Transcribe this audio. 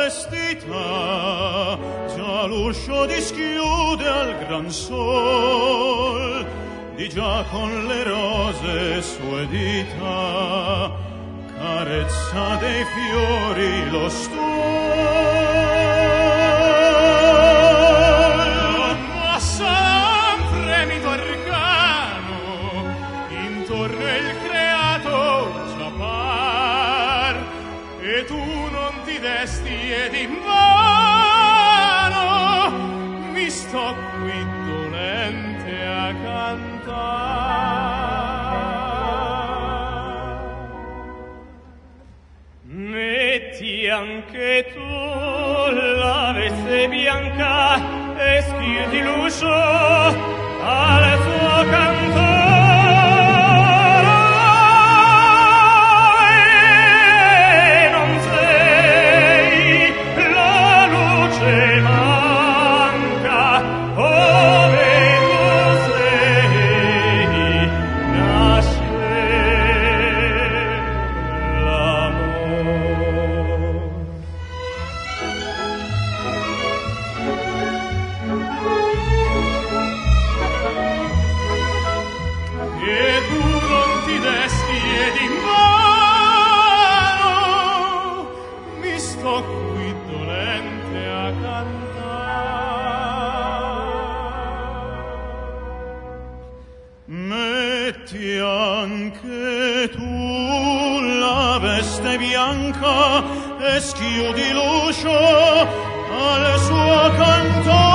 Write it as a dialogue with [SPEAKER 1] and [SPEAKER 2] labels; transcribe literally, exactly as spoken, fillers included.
[SPEAKER 1] vestita, già l'uscio dischiude al gran sol, di già con le rose sue dita carezza dei fiori lo stuol. Ma sarà un fremito arcano intorno il creato già par, e tu non ti desti ed invano mi sto qui dolente a cantare. Metti anche tu la veste bianca e schiudi l'uscio al suo canto. Metti anche tu la veste bianca e schiudi l'uscio al suo canto.